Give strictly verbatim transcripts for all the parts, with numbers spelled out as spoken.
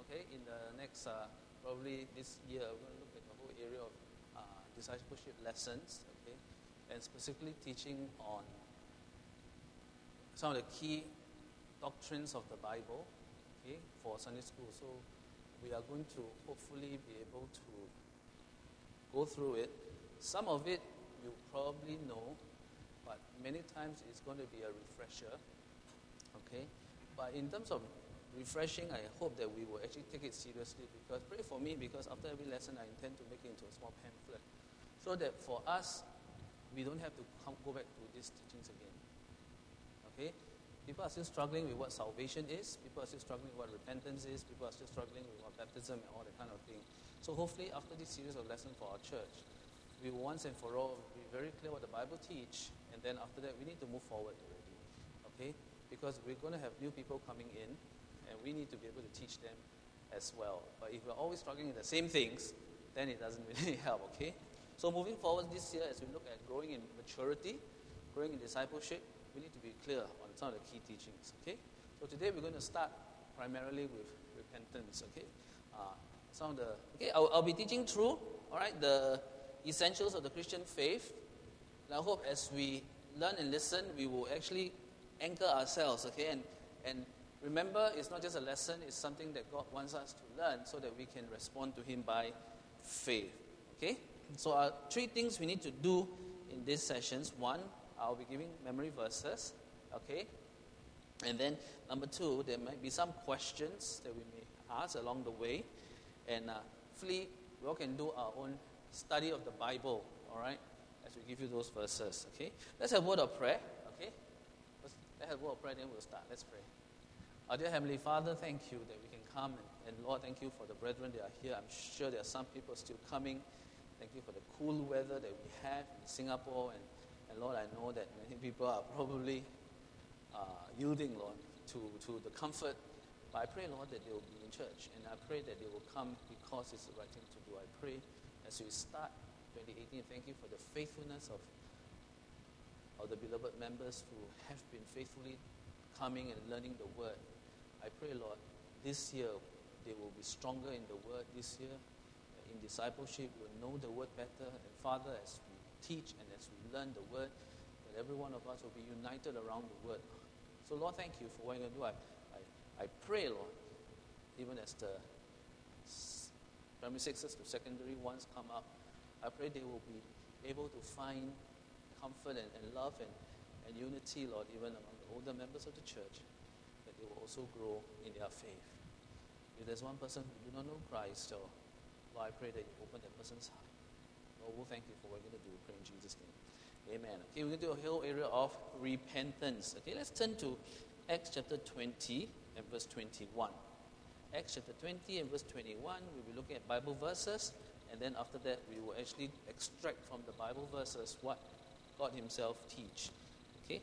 Okay, in the next, uh, probably this year, we're going to look at the whole area of uh, discipleship lessons, okay, and specifically teaching on some of the key doctrines of the Bible, okay, for Sunday school. So we are going to hopefully be able to go through it. Some of it you probably know, but many times it's going to be a refresher, okay. But in terms of refreshing, I hope that we will actually take it seriously, because pray for me, because after every lesson I intend to make it into a small pamphlet, so that for us, we don't have to come, go back to these teachings again. Okay? People are still struggling with what salvation is. People are still struggling with what repentance is. People are still struggling with what baptism and all that kind of thing. So hopefully after this series of lessons for our church, we will once and for all be very clear what the Bible teach, and then after that we need to move forward already. Okay? Because we're going to have new people coming in, and we need to be able to teach them as well. But if we're always struggling with the same things, then it doesn't really help, okay? So moving forward this year, as we look at growing in maturity, growing in discipleship, we need to be clear on some of the key teachings, okay? So today we're going to start primarily with repentance, okay? Uh, some of the, okay, I'll, I'll be teaching through, all right, the essentials of the Christian faith. And I hope as we learn and listen, we will actually anchor ourselves, okay? And, and remember, it's not just a lesson, it's something that God wants us to learn so that we can respond to Him by faith. Okay? So uh, three things we need to do in these sessions. One, I'll be giving memory verses. Okay? And then number two, there might be some questions that we may ask along the way. And uh, hopefully, we all can do our own study of the Bible, all right, as we give you those verses. Okay? Let's have a word of prayer. Okay? Let's, let's have a word of prayer, then we'll start. Let's pray. Our dear Heavenly Father, thank you that we can come, and, and Lord, thank you for the brethren that are here. I'm sure there are some people still coming. Thank you for the cool weather that we have in Singapore, and, and Lord, I know that many people are probably uh, yielding, Lord, to, to the comfort. But I pray, Lord, that they will be in church, and I pray that they will come because it's the right thing to do. I pray as we start twenty eighteen, thank you for the faithfulness of, of the beloved members who have been faithfully coming and learning the Word. I pray, Lord, this year they will be stronger in the Word this year. In discipleship, we will know the Word better. And Father, as we teach and as we learn the Word, that every one of us will be united around the Word. So, Lord, thank you for what you're going to do. I, I, I pray, Lord, even as the primary sixes to secondary ones come up, I pray they will be able to find comfort and, and love and, and unity, Lord, even among the older members of the church, that they will also grow in their faith. If there's one person who do not know Christ, so Lord, I pray that you open that person's heart. Lord, we'll thank you for what you're going to do. We pray in Jesus' name. Amen. Okay, we're going to do a whole area of repentance. Okay, let's turn to Acts chapter twenty and verse twenty-one. Acts chapter twenty and verse twenty-one, we'll be looking at Bible verses, and then after that, we will actually extract from the Bible verses what God Himself teach. Okay?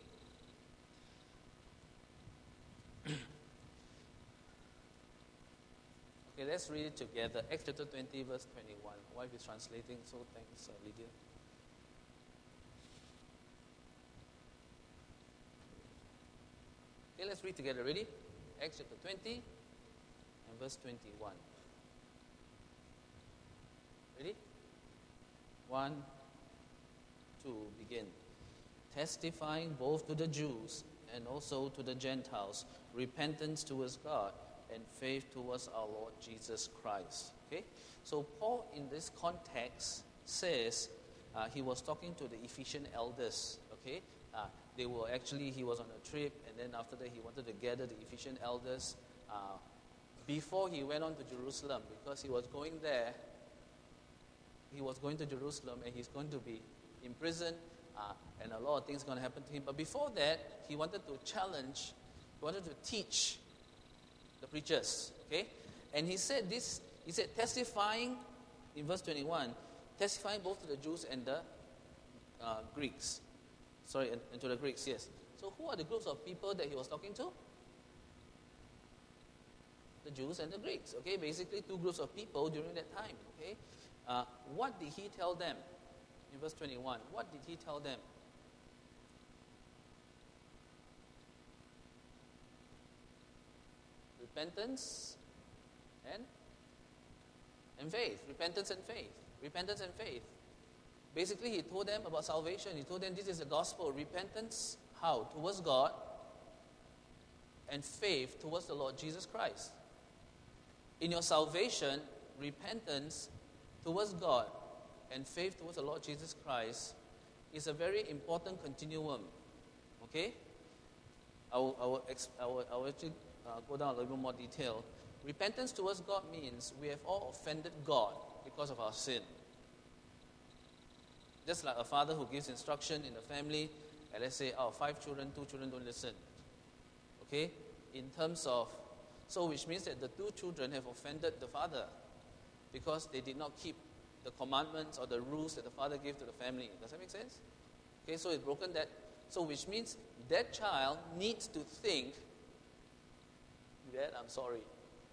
Okay, let's read it together. Acts chapter twenty, verse twenty-one. My wife is translating, so thanks, uh, Lydia. Okay, let's read together. Ready? Acts chapter twenty and verse twenty-one. Ready? One, two, begin. Testifying both to the Jews and also to the Gentiles, repentance towards God and faith towards our Lord Jesus Christ. Okay? So Paul, in this context, says uh, he was talking to the Ephesian elders. Okay? Uh, they were actually, he was on a trip, and then after that he wanted to gather the Ephesian elders uh, before he went on to Jerusalem, because he was going there, he was going to Jerusalem, and he's going to be in prison, uh, and a lot of things are going to happen to him. But before that, he wanted to challenge, he wanted to teach the preachers, okay? And he said this, he said, testifying, in verse twenty-one, testifying both to the Jews and the uh, Greeks. Sorry, and, and to the Greeks, yes. So who are the groups of people that he was talking to? The Jews and the Greeks, okay? Basically two groups of people during that time, okay? Uh, what did he tell them? In verse twenty-one, what did he tell them? Repentance and and faith. Repentance and faith. Repentance and faith. Basically, he told them about salvation. He told them this is the gospel. Repentance, how? Towards God, and faith towards the Lord Jesus Christ. In your salvation, repentance towards God and faith towards the Lord Jesus Christ is a very important continuum. Okay? I will, I will, I will, I will actually uh, go down a little bit more detail. Repentance towards God means we have all offended God because of our sin. Just like a father who gives instruction in the family, and let's say, oh, five children, two children don't listen. Okay? In terms of, so which means that the two children have offended the father because they did not keep the commandments or the rules that the father gave to the family. Does that make sense? Okay, so it's broken that. So which means that child needs to think, Dad, I'm sorry.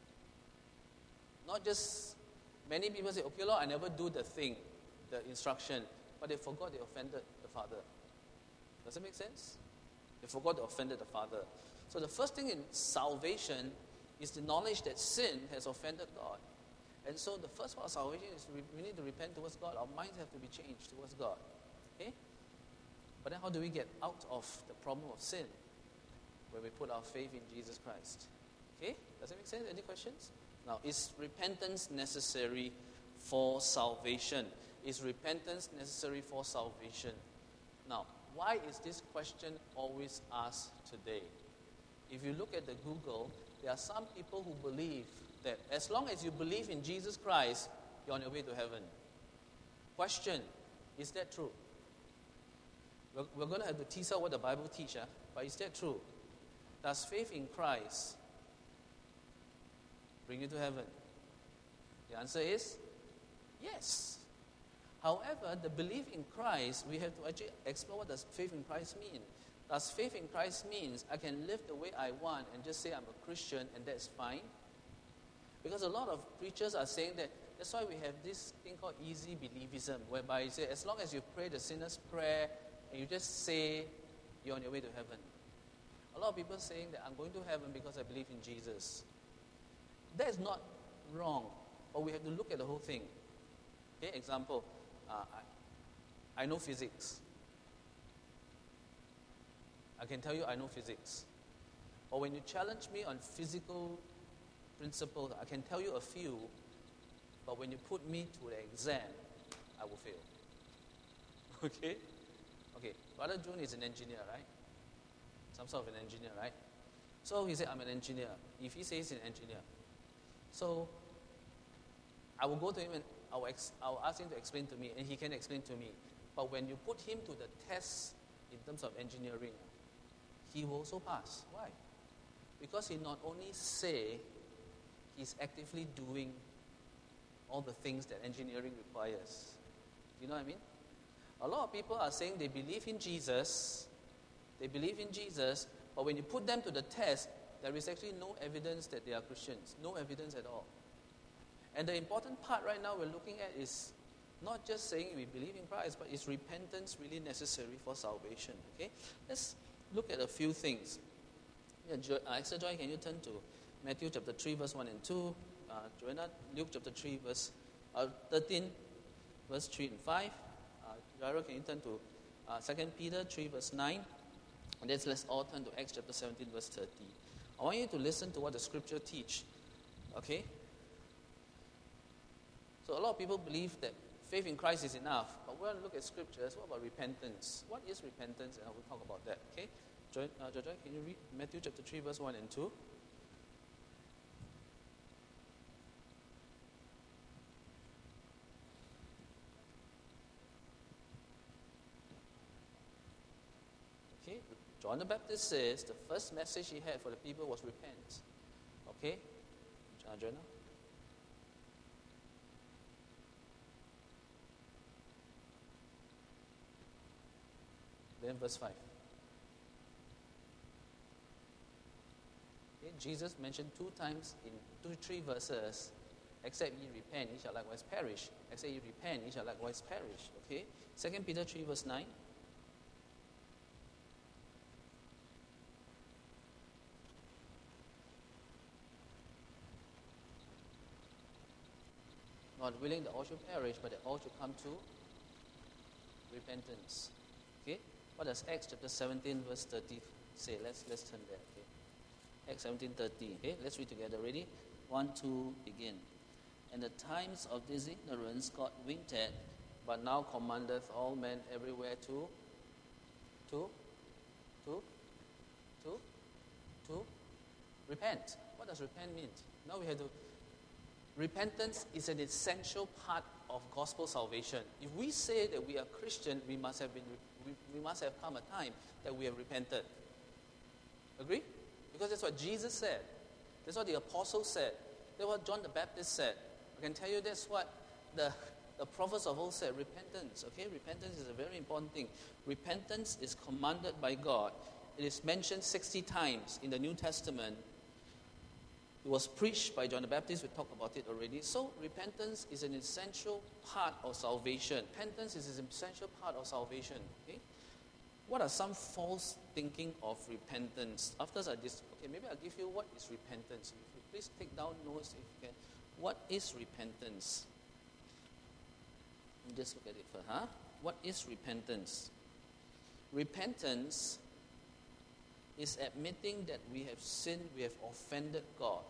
Not just, many people say, okay, Lord, I never do the thing, the instruction. But they forgot they offended the father. Does that make sense? They forgot they offended the father. So the first thing in salvation is the knowledge that sin has offended God. And so the first part of salvation is we need to repent towards God. Our minds have to be changed towards God. Okay? But then how do we get out of the problem of sin? When we put our faith in Jesus Christ. Okay? Does that make sense? Any questions? Now, is repentance necessary for salvation? Is repentance necessary for salvation? Now, why is this question always asked today? If you look at the Google, there are some people who believe that as long as you believe in Jesus Christ, you're on your way to heaven. Question, is that true? We're, we're going to have to tease out what the Bible teaches, but is that true? Does faith in Christ bring you to heaven? The answer is yes. However, the belief in Christ, we have to actually explore what does faith in Christ mean. Does faith in Christ means I can live the way I want and just say I'm a Christian and that's fine? Because a lot of preachers are saying that that's why we have this thing called easy believism, whereby you say as long as you pray the sinner's prayer and you just say you're on your way to heaven. A lot of people are saying that I'm going to heaven because I believe in Jesus. That is not wrong, but we have to look at the whole thing. Okay, example, uh, I, I know physics. I can tell you I know physics. Or when you challenge me on physical principles, I can tell you a few, but when you put me to the exam, I will fail. Okay? Okay, Brother June is an engineer, right? Some sort of an engineer, right? So he said, I'm an engineer. If he says he's an engineer, so I will go to him and I will, ex- I will ask him to explain to me, and he can explain to me. But when you put him to the test in terms of engineering, he will also pass. Why? Because he not only say, he's actively doing all the things that engineering requires. You know what I mean? A lot of people are saying they believe in Jesus, they believe in Jesus, but when you put them to the test, there is actually no evidence that they are Christians. No evidence at all. And the important part right now we're looking at is not just saying we believe in Christ, but is repentance really necessary for salvation? Okay? Let's look at a few things. Yeah, jo- uh, Extra Joy, can you turn to Matthew chapter three, verse one and two? Uh, Joanna, Luke chapter three, verse uh, thirteen, verse three and five. Uh, Jairo, can you turn to uh, Second Peter three, verse nine? And then let's all turn to Acts chapter seventeen, verse thirty. I want you to listen to what the scripture teach. Okay? So a lot of people believe that faith in Christ is enough, but we're going to look at scriptures. What about repentance? What is repentance? And I will talk about that. Okay? Joy, uh, Jojo, can you read Matthew chapter three, verse one and two? Okay? John the Baptist says the first message he had for the people was repent. Okay? Joanna? Then verse five. Okay, Jesus mentioned two times in two, three verses, except ye repent, ye shall likewise perish. Except ye repent, ye shall likewise perish. Okay? Second Peter three, verse nine. not willing that all should perish, but that all should come to repentance. Okay? What does Acts chapter seventeen, verse thirty say? Let's let's turn there. Okay? Acts seventeen thirty. Okay? Let's read together. Ready? One, two, begin. And the times of this ignorance got winged, but now commandeth all men everywhere to to to to to repent. What does repent mean? Now we have to. Repentance is an essential part of gospel salvation. If we say that we are Christian, we must have been, we, we must have come a time that we have repented. Agree? Because that's what Jesus said. That's what the apostles said. That's what John the Baptist said. I can tell you that's what the the prophets of old said. Repentance. Okay, repentance is a very important thing. Repentance is commanded by God. It is mentioned sixty times in the New Testament. It was preached by John the Baptist. We talked about it already. So repentance is an essential part of salvation. Repentance is an essential part of salvation. Okay? What are some false thinking of repentance? After I dis- okay, maybe I'll give you what is repentance. If you please take down notes if you can. What is repentance? Let me just look at it first. Huh? What is repentance? Repentance is admitting that we have sinned, we have offended God.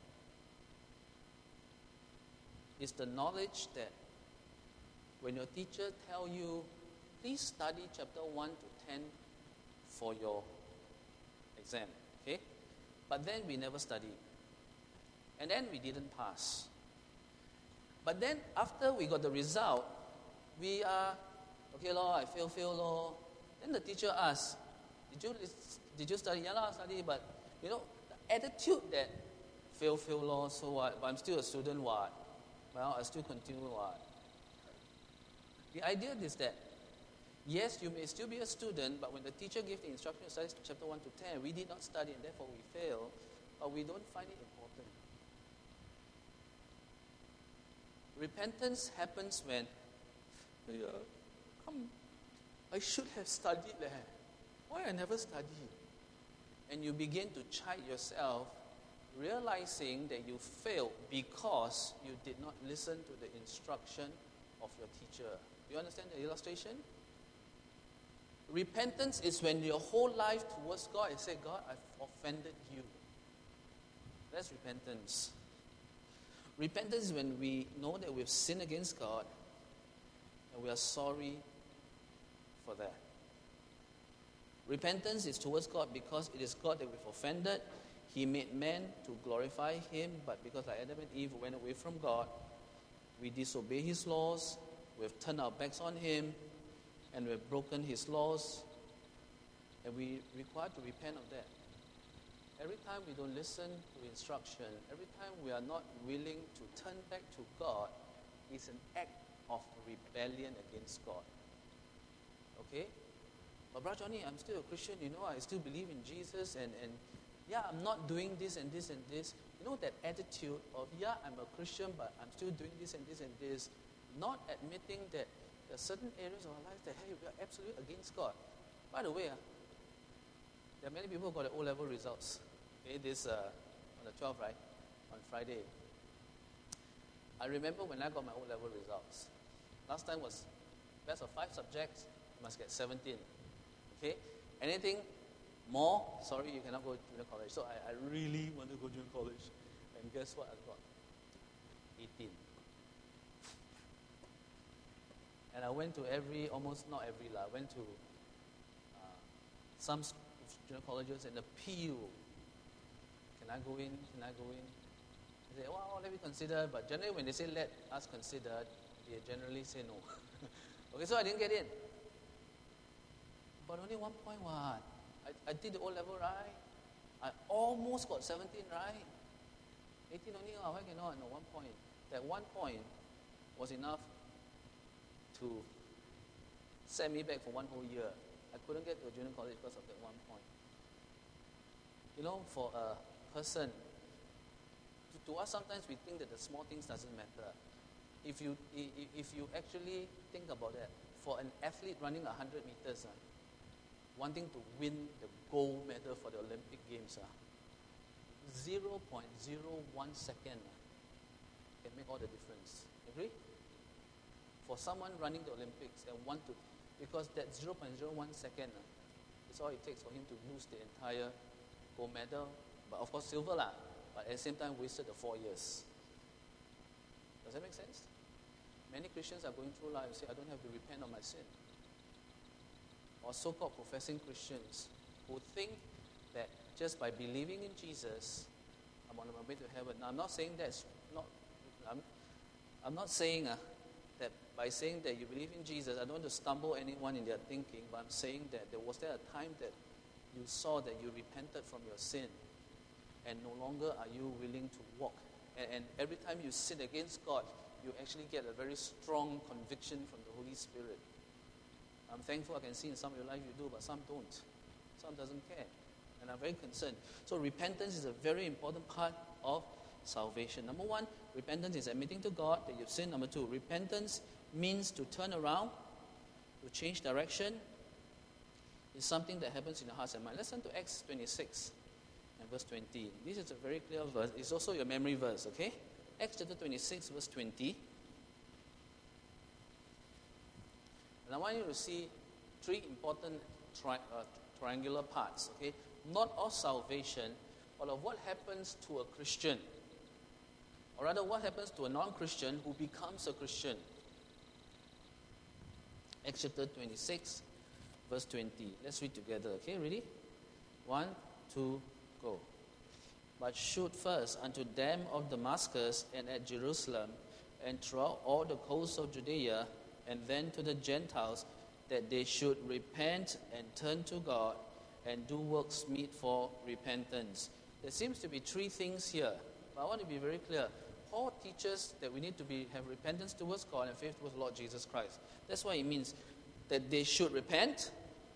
It's the knowledge that when your teacher tell you, please study chapter one to ten for your exam, okay? But then we never studied. And then we didn't pass. But then after we got the result, we are, okay, Lord, I fail, fail, Lord. Then the teacher asks, did you did you study? Yeah, I study, but you know, the attitude that fail, fail, Lord, so what? But I'm still a student, what? Well, I still continue, what? The idea is that, yes, you may still be a student, but when the teacher gave the instruction to study chapter one to ten, we did not study and therefore we fail, but we don't find it important. Repentance happens when, yeah, come, I should have studied there. Why I never studied? And you begin to chide yourself, realizing that you failed because you did not listen to the instruction of your teacher. Do you understand the illustration? Repentance is when your whole life towards God, you say, God, I've offended you. That's repentance. Repentance is when we know that we've sinned against God and we are sorry for that. Repentance is towards God because it is God that we've offended. He made man to glorify Him, but because like Adam and Eve went away from God, we disobey His laws, we've turned our backs on Him, and we've broken His laws, and we require to repent of that. Every time we don't listen to instruction, every time we are not willing to turn back to God, it's an act of rebellion against God. Okay? But Brother Johnny, I'm still a Christian, you know, I still believe in Jesus, and, and yeah, I'm not doing this and this and this. You know, that attitude of, yeah, I'm a Christian, but I'm still doing this and this and this, not admitting that there are certain areas of our life that, hey, we are absolutely against God. By the way, uh, there are many people who got the O-level results. Okay, this uh, on the twelfth, right? On Friday. I remember when I got my O-level results. Last time was best of five subjects, you must get seventeen. Okay? Anything more, sorry, you cannot go to junior college. So I, I really want to go to junior college. And guess what I got? eighteen. And I went to every, almost not every, I went to uh, some junior colleges and the P U. Can I go in? Can I go in? They say, well, let me consider. But generally when they say let us consider, they generally say no. Okay, so I didn't get in. But only one point, what? I, I did the O-level, right? I almost got seventeen, right? eighteen only, oh, why cannot? No, one point. That one point was enough to set me back for one whole year. I couldn't get to a junior college because of that one point. You know, for a person, to, to us sometimes we think that the small things doesn't matter. If you if, if you actually think about that, for an athlete running one hundred meters, uh, wanting to win the gold medal for the Olympic Games, uh, zero point zero one second uh, can make all the difference. Agree? For someone running the Olympics and want to, because that zero point zero one second uh, is all it takes for him to lose the entire gold medal, but of course silver lah, but at the same time wasted the four years. Does that make sense? Many Christians are going through life and say, I don't have to repent of my sin. Or so-called professing Christians who think that just by believing in Jesus, I'm on my way to heaven. Now, I'm not saying that's not, I'm, I'm not saying uh, that by saying that you believe in Jesus, I don't want to stumble anyone in their thinking, but I'm saying that there was there a time that you saw that you repented from your sin and no longer are you willing to walk. And, and every time you sin against God, you actually get a very strong conviction from the Holy Spirit. I'm thankful I can see in some of your life you do, but some don't. Some doesn't care. And I'm very concerned. So repentance is a very important part of salvation. Number one, repentance is admitting to God that you've sinned. Number two, repentance means to turn around, to change direction. It's something that happens in the hearts and mind. Let's turn to Acts twenty-six and verse twenty. This is a very clear verse. It's also your memory verse, okay? Acts chapter twenty-six, verse twenty. And I want you to see three important tri- uh, triangular parts, okay? Not of salvation, but of what happens to a Christian. Or rather, what happens to a non-Christian who becomes a Christian. Acts chapter twenty-six, verse twenty. Let's read together, okay? Ready? One, two, go. But shoot first unto them of Damascus and at Jerusalem, and throughout all the coasts of Judea, and then to the Gentiles, that they should repent and turn to God and do works meet for repentance. There seems to be three things here, but I want to be very clear. Paul teaches that we need to be have repentance towards God and faith towards the Lord Jesus Christ. That's why it means that they should repent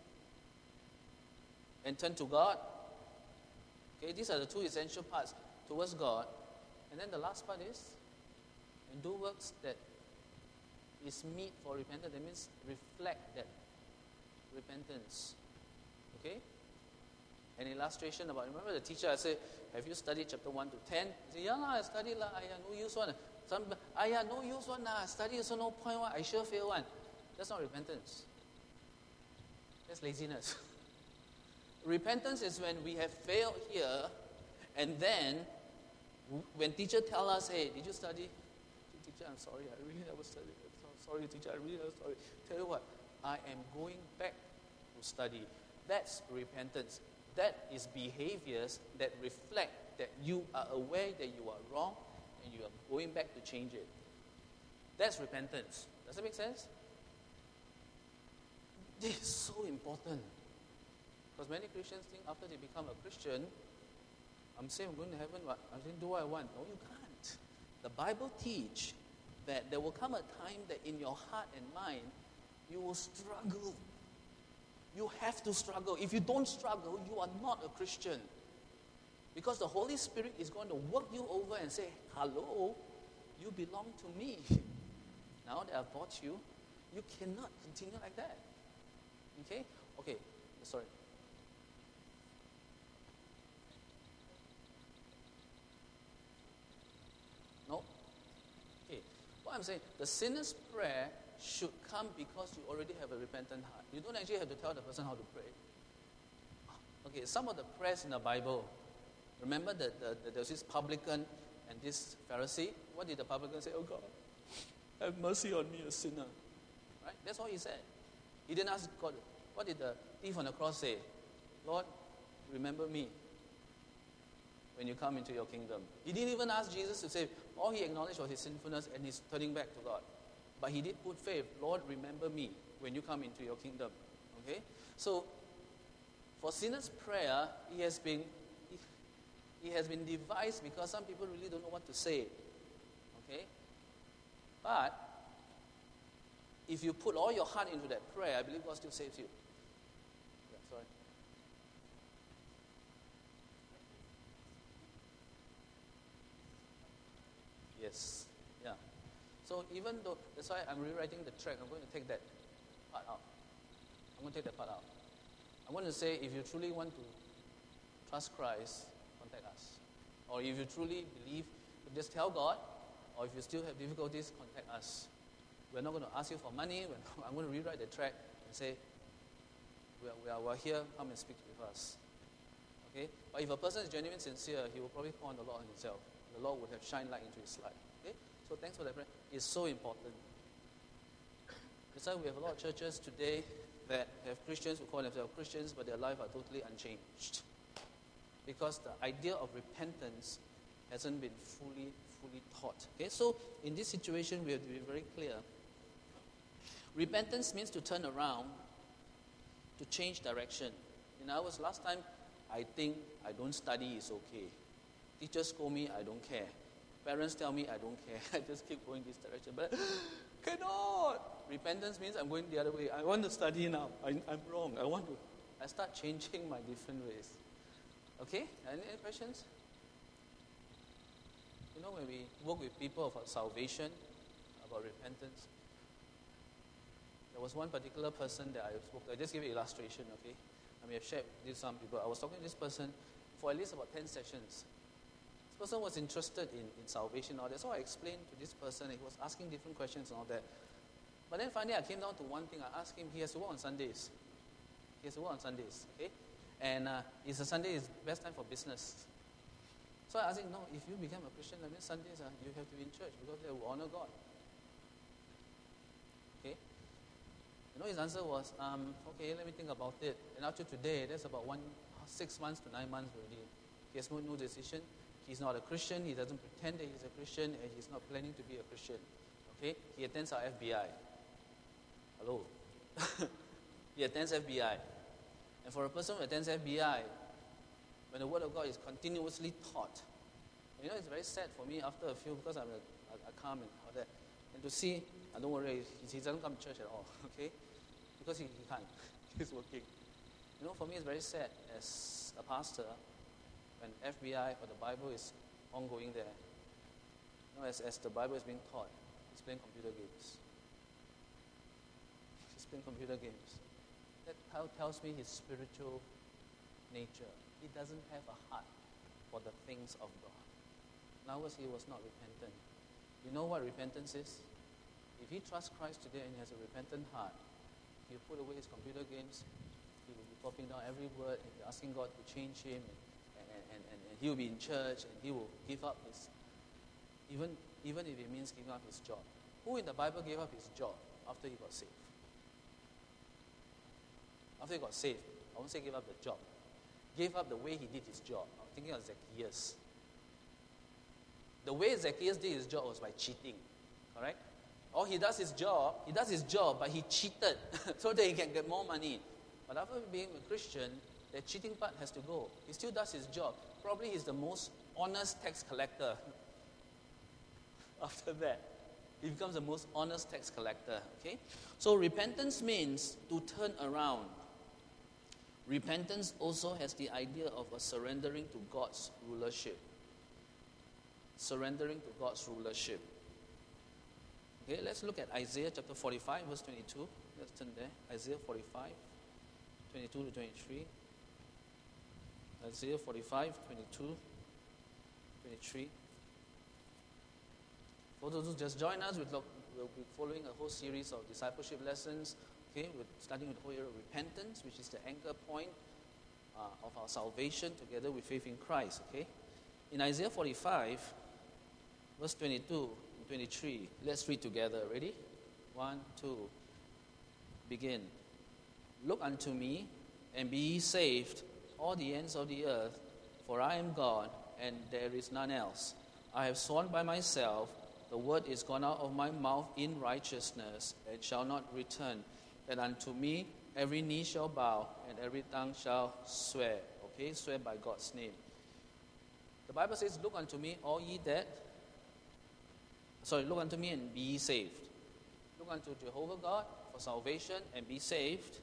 and turn to God. Okay, these are the two essential parts towards God. And then the last part is, and do works that is meet for repentance. That means reflect that repentance. Okay? An illustration about, remember the teacher, I said, have you studied chapter one to ten? He said, yeah, lah, I studied, lah, ayah, no use one. Some, ayah, no use one, lah, study also no point one, I sure fail one. That's not repentance. That's laziness. Repentance is when we have failed here, and then when teacher tell us, hey, did you study? Teacher, I'm sorry, I really never studied. I'm sorry, teacher, I really never studied. Tell you what, I am going back to study. That's repentance. That is behaviors that reflect that you are aware that you are wrong and you are going back to change it. That's repentance. Does that make sense? This is so important. Because many Christians think after they become a Christian, I'm saying I'm going to heaven, but I'm saying, do what I want. No, you can't. The Bible teach that there will come a time that in your heart and mind, you will struggle. You have to struggle. If you don't struggle, you are not a Christian. Because the Holy Spirit is going to work you over and say, hello, you belong to me. Now that I've bought you, you cannot continue like that. Okay? Okay, sorry. No? Okay. What I'm saying, the sinner's prayer should come because you already have a repentant heart. You don't actually have to tell the person how to pray. Okay, some of the prayers in the Bible, remember that the, the, there was this publican and this Pharisee? What did the publican say? Oh God, have mercy on me, a sinner. Right? That's all he said. He didn't ask God. What did the thief on the cross say? Lord, remember me when you come into your kingdom. He didn't even ask Jesus to say, all he acknowledged was his sinfulness and he's turning back to God. But he did put faith. Lord, remember me when you come into your kingdom. Okay? So, for sinner's prayer, he has been he, he has been devised because some people really don't know what to say. Okay? But if you put all your heart into that prayer, I believe God still saves you. Yeah, sorry. Yes. Yeah. So even though, that's why I'm rewriting the track, I'm going to take that part out. I'm going to take that part out. I'm going to say, if you truly want to trust Christ, contact us. Or if you truly believe, just tell God, or if you still have difficulties, contact us. We're not going to ask you for money. We're not, I'm going to rewrite the tract and say, we are, we are, we're here, come and speak with us. Okay? But if a person is genuine, sincere, he will probably pour on the Lord on himself. The Lord would have shined light into his life. Okay? So thanks for that prayer. It's so important. That's why we have a lot of churches today that have Christians who call themselves Christians, but their life are totally unchanged. Because the idea of repentance hasn't been fully, fully taught. Okay? So in this situation, we have to be very clear. Repentance means to turn around, to change direction. In other words, last time, I think I don't study is okay. Teachers scold me, I don't care. Parents tell me, I don't care. I just keep going this direction. But cannot. Repentance means I'm going the other way. I want to study now. I, I'm wrong. I want to. I start changing my different ways. Okay? Any, any questions? You know, when we work with people about salvation, about repentance, there was one particular person that I spoke to. I just give an illustration, okay? I may have shared with some people. I was talking to this person for at least about ten sessions. This person was interested in, in salvation and all that. So I explained to this person. He was asking different questions and all that. But then finally I came down to one thing. I asked him, he has to work on Sundays. He has to work on Sundays, okay? And uh, it's a Sunday is best time for business. So I asked him, no, if you become a Christian, that means Sundays uh, you have to be in church because they will honor God. Okay? You know, his answer was, um, okay, let me think about it. And up to today, that's about one, six months to nine months already. He has no, no decision. He's not a Christian. He doesn't pretend that he's a Christian, and he's not planning to be a Christian. Okay? He attends our F B I. Hello? He attends F B I. And for a person who attends F B I, when the Word of God is continuously taught, you know, it's very sad for me after a few, because I'm a, a, a calm and all that, and to see, and don't worry, he, he doesn't come to church at all, okay? Because he, he can't. He's working. You know, for me it's very sad as a pastor when F B I or the Bible is ongoing there. You know, as, as the Bible is being taught, he's playing computer games. He's playing computer games. That tells me his spiritual nature. He doesn't have a heart for the things of God. In other words, he was not repentant. You know what repentance is? If he trusts Christ today and he has a repentant heart, he'll put away his computer games, he will be popping down every word and be asking God to change him, and, and, and, and, and he will be in church, and he will give up his, even, even if it means giving up his job. Who in the Bible gave up his job after he got saved? After he got saved, I won't say give up the job. Gave up the way he did his job. I'm thinking of Zacchaeus. The way Zacchaeus did his job was by cheating. Correct? Or he does his job, he does his job, but he cheated so that he can get more money. But after being a Christian, the cheating part has to go. He still does his job. Probably he's the most honest tax collector. After that, he becomes the most honest tax collector. Okay? So repentance means to turn around. Repentance also has the idea of a surrendering to God's rulership. Surrendering to God's rulership. Okay, let's look at Isaiah chapter forty-five, verse twenty-two. Let's turn there. Isaiah forty-five, twenty-two to twenty-three. Isaiah forty-five, twenty-two, twenty-three. For those who just join us, we'll be following a whole series of discipleship lessons. Okay, we're starting with the whole area of repentance, which is the anchor point uh, of our salvation together with faith in Christ. Okay, in Isaiah forty-five, verse twenty-two and twenty-three, let's read together. Ready? One, two. Begin. Look unto me, and be ye saved, all the ends of the earth, for I am God, and there is none else. I have sworn by myself, the word is gone out of my mouth in righteousness, and shall not return. That unto me every knee shall bow, and every tongue shall swear. Okay, swear by God's name. The Bible says, look unto me, all ye that, sorry, look unto me and be ye saved. Look unto Jehovah God for salvation and be saved.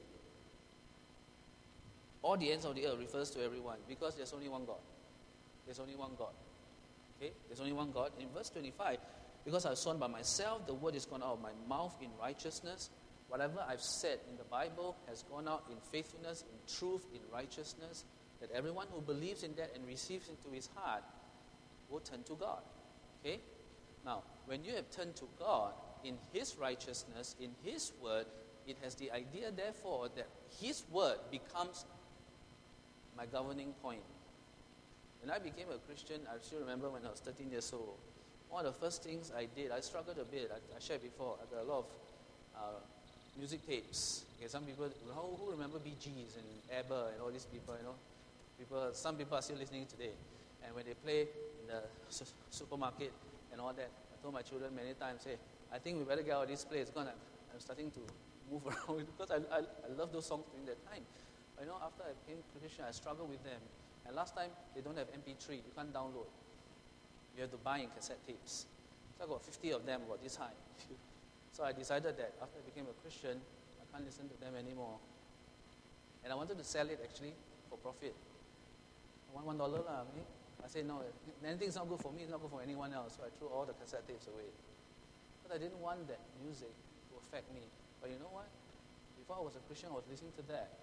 All the ends of the earth refers to everyone, because there's only one God. There's only one God. Okay, there's only one God. In verse twenty-five, because I've sworn by myself, the word is gone out of my mouth in righteousness. Whatever I've said in the Bible has gone out in faithfulness, in truth, in righteousness, that everyone who believes in that and receives into his heart will turn to God. Okay? Now, when you have turned to God in His righteousness, in His word, it has the idea, therefore, that His word becomes my governing point. When I became a Christian, I still remember when I was thirteen years old, one of the first things I did, I struggled a bit. I, I shared before, I got a lot of uh, music tapes. Okay, some people, who, who remember Bee Gees and ABBA and all these people, you know? People, some people are still listening today. And when they play in the su- supermarket and all that, I told my children many times, hey, I think we better get out of this place because I'm, I'm starting to move around because I, I, I love those songs during that time. But, you know, after I became Christian, I struggled with them. And last time, they don't have M P three. You can't download. You have to buy in cassette tapes. So I got fifty of them about this high. So I decided that after I became a Christian, I can't listen to them anymore. And I wanted to sell it actually for profit. I want one dollar lah. Okay? I said, no, anything's not good for me, it's not good for anyone else. So I threw all the cassette tapes away. But I didn't want that music to affect me. But you know what? Before I was a Christian, I was listening to that.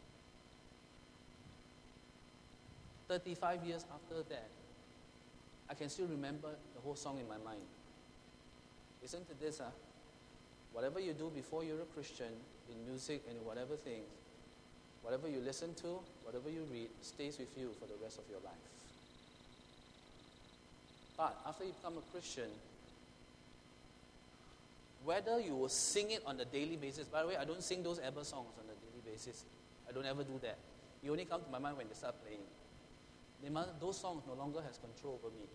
thirty-five years after that, I can still remember the whole song in my mind. Listen to this, huh? Whatever you do before you're a Christian, in music and in whatever things, whatever you listen to, whatever you read, stays with you for the rest of your life. But after you become a Christian, whether you will sing it on a daily basis, by the way, I don't sing those ABBA songs on a daily basis. I don't ever do that. You only come to my mind when they start playing. They must, those songs no longer has control over me.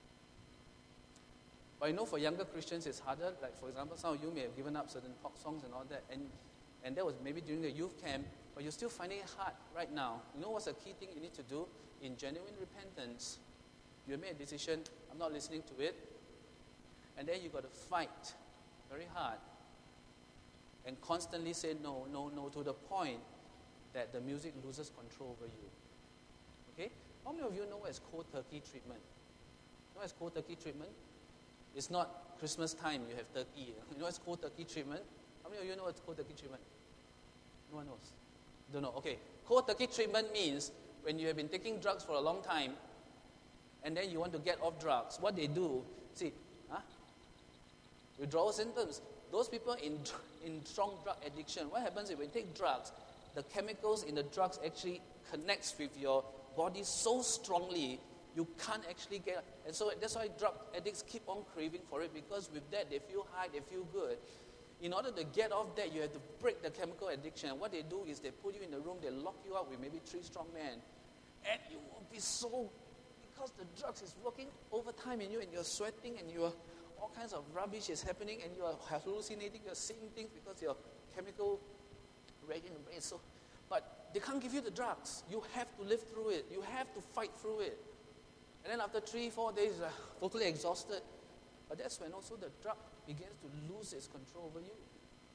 But you know, for younger Christians, it's harder. Like, for example, some of you may have given up certain pop songs and all that, and, and that was maybe during the youth camp, but you're still finding it hard right now. You know what's the key thing you need to do? In genuine repentance, you made a decision, I'm not listening to it, and then you got to fight very hard and constantly say no, no, no, to the point that the music loses control over you. Okay? How many of you know what is cold turkey treatment? You know what is cold turkey treatment? It's not Christmas time, you have turkey. You know what's cold turkey treatment? How many of you know what's cold turkey treatment? No one knows. Don't know. Okay. Cold turkey treatment means when you have been taking drugs for a long time and then you want to get off drugs, what they do, see, huh? Withdrawal symptoms. Those people in, in strong drug addiction, what happens is when you take drugs, the chemicals in the drugs actually connects with your body so strongly you can't actually get, and so that's why drug addicts keep on craving for it, because with that they feel high, they feel good. In order to get off that, you have to break the chemical addiction. And what they do is they put you in a room, they lock you up with maybe three strong men, and you will be so, because the drugs is working overtime in you, and you're sweating, and you're, all kinds of rubbish is happening, and you are hallucinating, you're seeing things because your chemical ready in the brain. So, but they can't give you the drugs. You have to live through it. You have to fight through it. And then after three, four days, you're totally exhausted. But that's when also the drug begins to lose its control over you.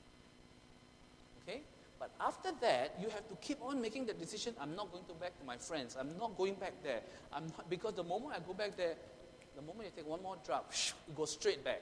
Okay? But after that, you have to keep on making the decision, I'm not going to back to my friends. I'm not going back there. I'm not, because the moment I go back there, the moment you take one more drug, you go straight back.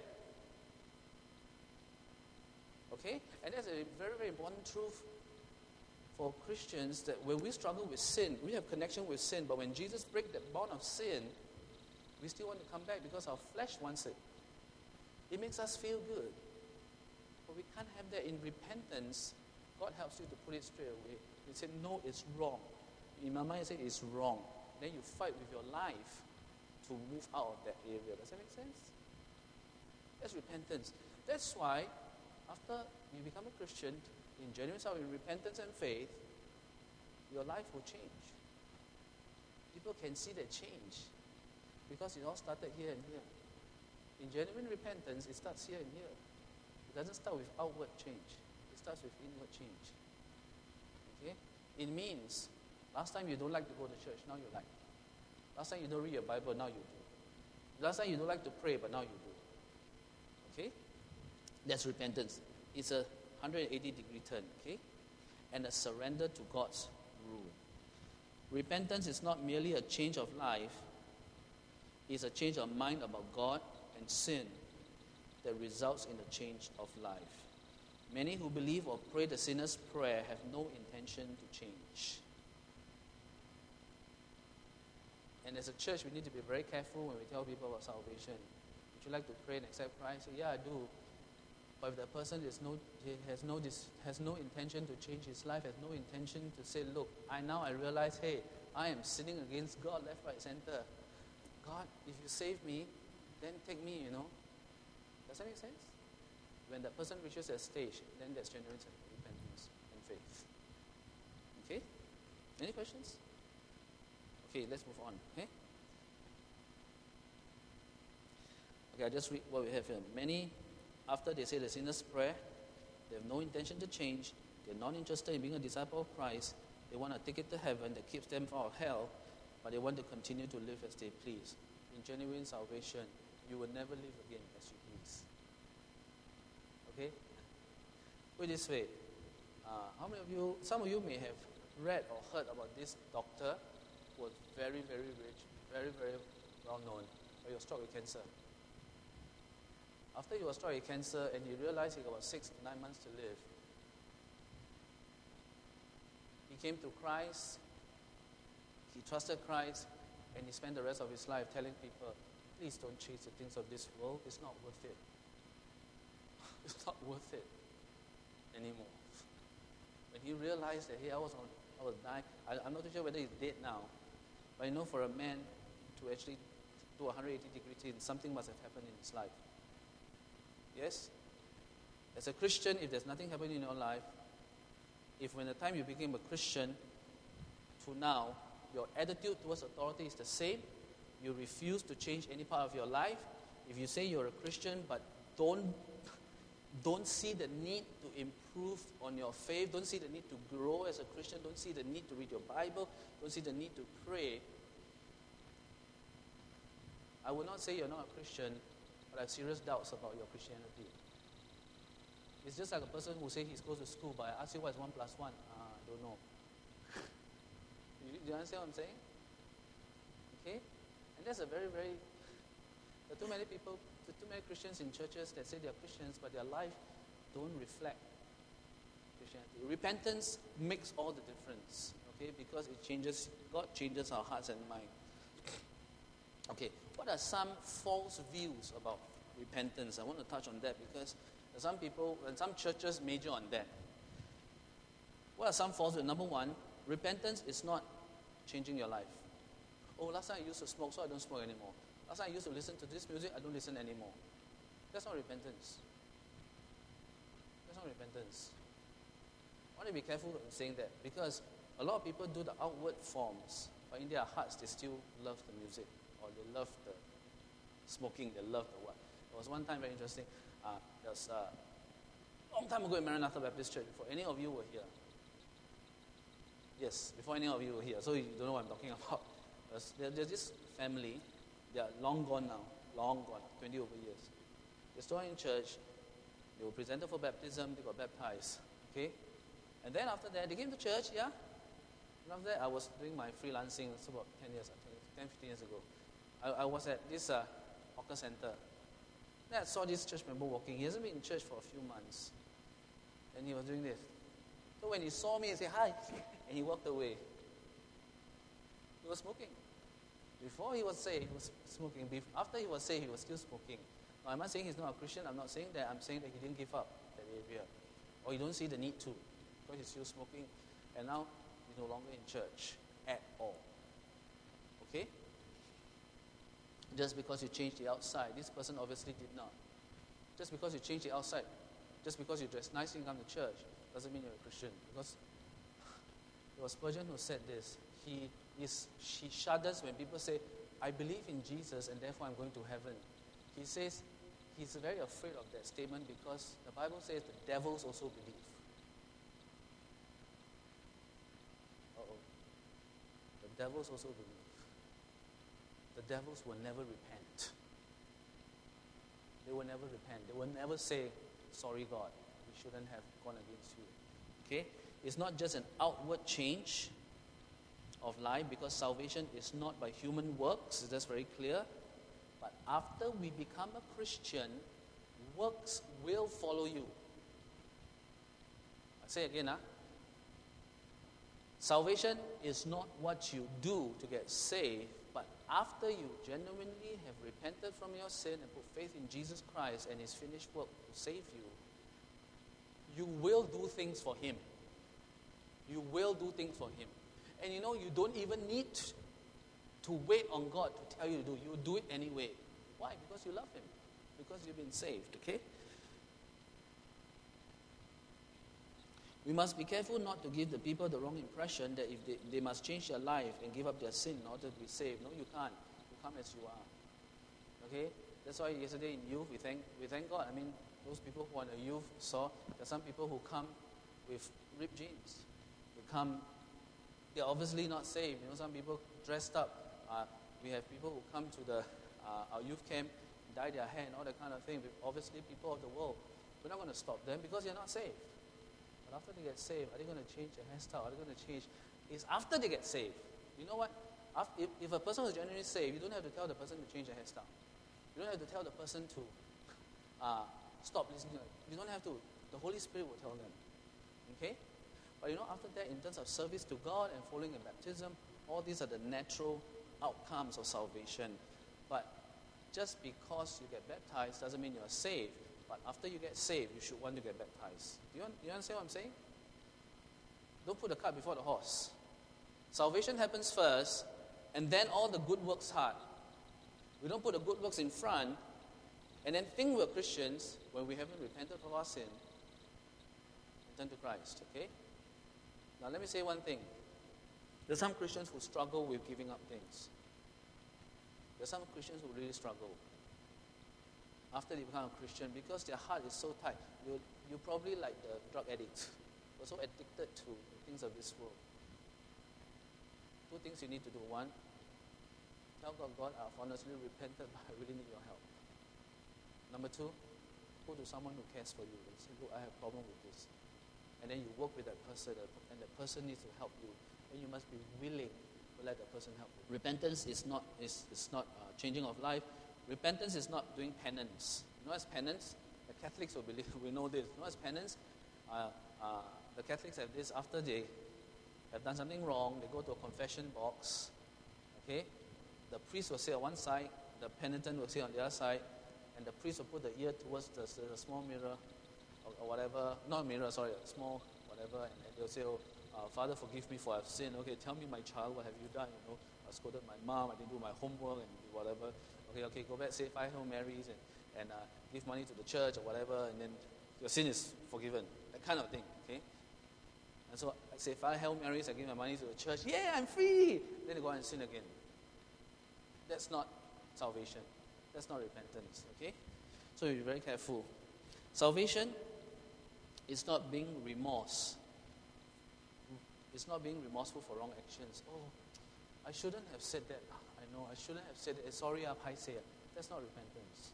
Okay? And that's a very, very important truth for Christians, that when we struggle with sin, we have connection with sin, but when Jesus breaks that bond of sin, we still want to come back because our flesh wants it. It makes us feel good. But we can't have that in repentance. God helps you to put it straight away. You say, no, it's wrong. In my mind, you say, it's wrong. Then you fight with your life to move out of that area. Does that make sense? That's repentance. That's why, after you become a Christian, in genuine self, in repentance and faith, your life will change. People can see that change because it all started here and here. In genuine repentance, it starts here and here. It doesn't start with outward change. It starts with inward change. Okay? It means, last time you don't like to go to church, now you like. Last time you don't read your Bible, now you do. Last time you don't like to pray, but now you do. Okay? That's repentance. It's a one hundred eighty degree turn, okay? And a surrender to God's rule. Repentance is not merely a change of life, it's a change of mind about God and sin that results in a change of life. Many who believe or pray the sinner's prayer have no intention to change. And as a church, we need to be very careful when we tell people about salvation. We would you like to pray and accept Christ? Say, yeah, I do. But if the person is no, he has no has no intention to change his life, has no intention to say, look, I now I realize, hey, I am sinning against God, left, right, center. God, if you save me, then take me, you know. Does that make sense? When that person reaches that stage, then there's genuine repentance and faith. Okay? Any questions? Okay, let's move on. Okay? Okay, I'll just read what we have here. Many, after they say the sinner's prayer, they have no intention to change. They're not interested in being a disciple of Christ. They want a ticket to heaven that keeps them out of hell, but they want to continue to live as they please. In genuine salvation, you will never live again as you please. Okay? Put it this way. Uh, how many of you, some of you may have read or heard about this doctor who was very, very rich, very, very well known, but he was struck with cancer. After he was struck with cancer and he realized he got about six to nine months to live, he came to Christ, he trusted Christ, and he spent the rest of his life telling people, please don't chase the things of this world, it's not worth it. It's not worth it anymore. When he realized that, hey, I was, on, I was dying, I, I'm not too sure whether he's dead now, but you know, for a man to actually do a one hundred eighty degree change, something must have happened in his life. Yes? As a Christian, if there's nothing happening in your life, if when the time you became a Christian to now, your attitude towards authority is the same, you refuse to change any part of your life, if you say you're a Christian but don't don't see the need to improve on your faith, don't see the need to grow as a Christian, don't see the need to read your Bible, don't see the need to pray, I will not say you're not a Christian, but I have serious doubts about your Christianity. It's just like a person who says he goes to school, but I ask you what is one plus one. Ah, uh, I don't know. you, you understand what I'm saying? Okay? And that's a very, very... There are too many people, there are too many Christians in churches that say they are Christians, but their life don't reflect Christianity. Repentance makes all the difference, okay? Because it changes, God changes our hearts and mind. Okay, what are some false views about repentance? I want to touch on that because some people and some churches major on that. What are some false views? Number one, repentance is not changing your life. Oh, last time I used to smoke, so I don't smoke anymore. Last time I used to listen to this music, I don't listen anymore. That's not repentance. That's not repentance. I want to be careful in saying that because a lot of people do the outward forms, but in their hearts they still love the music or they love the smoking, they love the what. There was one time very interesting. Uh, there was a uh, long time ago in Maranatha Baptist Church, before any of you were here. Yes, before any of you were here, so you don't know what I'm talking about. There's, there's this family, they are long gone now, long gone, twenty over years. They're still in church, they were presented for baptism, they got baptized, okay? And then after that, they came to church, yeah? And after that, I was doing my freelancing, it's about ten years, ten, fifteen years ago. I, I was at this uh, hawker center. Then I saw this church member walking. He hasn't been in church for a few months. And he was doing this. So when he saw me, he said, hi. And he walked away. He was smoking. Before he was saved, he was smoking. After he was saved, he was still smoking. Now, am I saying he's not a Christian? I'm not saying that. I'm saying that he didn't give up that area. Or he don't see the need to. Because he's still smoking. And now, he's no longer in church at all. Okay? Just because you changed the outside, this person obviously did not. Just because you changed the outside, just because you dress nice and come to church, doesn't mean you're a Christian. Because it was Spurgeon who said this. He is he shudders when people say, I believe in Jesus and therefore I'm going to heaven. He says he's very afraid of that statement because the Bible says the devils also believe. Uh-oh. The devils also believe. The devils will never repent. They will never repent. They will never say, sorry God, we shouldn't have gone against you. Okay? It's not just an outward change of life because salvation is not by human works. That's very clear. But after we become a Christian, works will follow you. I say again, huh? Salvation is not what you do to get saved. But after you genuinely have repented from your sin and put faith in Jesus Christ and His finished work to save you, you will do things for Him. You will do things for Him. And you know, you don't even need to wait on God to tell you to do. You do it anyway. Why? Because you love Him. Because you've been saved, okay? We must be careful not to give the people the wrong impression that if they, they must change their life and give up their sin in order to be saved. No, you can't. You come as you are. Okay? That's why yesterday in youth, we thank we thank God. I mean, those people who are in the youth saw there are some people who come with ripped jeans. They come, they're obviously not saved. You know, some people dressed up. Uh, we have people who come to the uh, our youth camp, dye their hair and all that kind of thing. Obviously, people of the world. We're not going to stop them because they're not saved. But after they get saved, are they going to change their hairstyle? Are they going to change? It's after they get saved. You know what? After, if, if a person is genuinely saved, you don't have to tell the person to change their hairstyle. You don't have to tell the person to uh, stop listening. You don't have to. The Holy Spirit will tell them. Okay? But you know, after that, in terms of service to God and following in baptism, all these are the natural outcomes of salvation. But just because you get baptized doesn't mean you're saved. But after you get saved, you should want to get baptized. Do you, you understand what I'm saying? Don't put the cart before the horse. Salvation happens first, and then all the good works start. We don't put the good works in front, and then think we're Christians when we haven't repented of our sin and turned to Christ. Okay? Now let me say one thing. There's some Christians who struggle with giving up things. There's some Christians who really struggle after they become a Christian because their heart is so tight. You you probably like the drug addicts. You're so addicted to the things of this world. Two things you need to do. One, tell God, God, I've honestly repented, but I really need your help. Number two, go to someone who cares for you and say, look, I have a problem with this. And then you work with that person, and that person needs to help you. And you must be willing to let that person help you. Repentance is not is, is not uh, changing of life. Repentance is not doing penance. You know as penance? The Catholics will believe, we know this. You know as penance? Uh, uh, the Catholics have this, after they have done something wrong, they go to a confession box. Okay? The priest will sit on one side, the penitent will sit on the other side, and the priest will put the ear towards the, the small mirror, or, or whatever, not a mirror, sorry, a small whatever, and they'll say, oh, uh, Father, forgive me for I've sinned. Okay, tell me, my child, what have you done? You know, I scolded my mom, I didn't do my homework, and whatever. Okay, okay, go back, say five Hail Marys, and, and uh, give money to the church or whatever, and then your sin is forgiven. That kind of thing, okay? And so I say five Hail Marys, I give my money to the church, yeah, I'm free! Then they go out and sin again. That's not salvation. That's not repentance, okay? So be very careful. Salvation is not being remorse. It's not being remorseful for wrong actions. Oh, I shouldn't have said that. I know, I shouldn't have said it. Sorry, I say it. That's not repentance.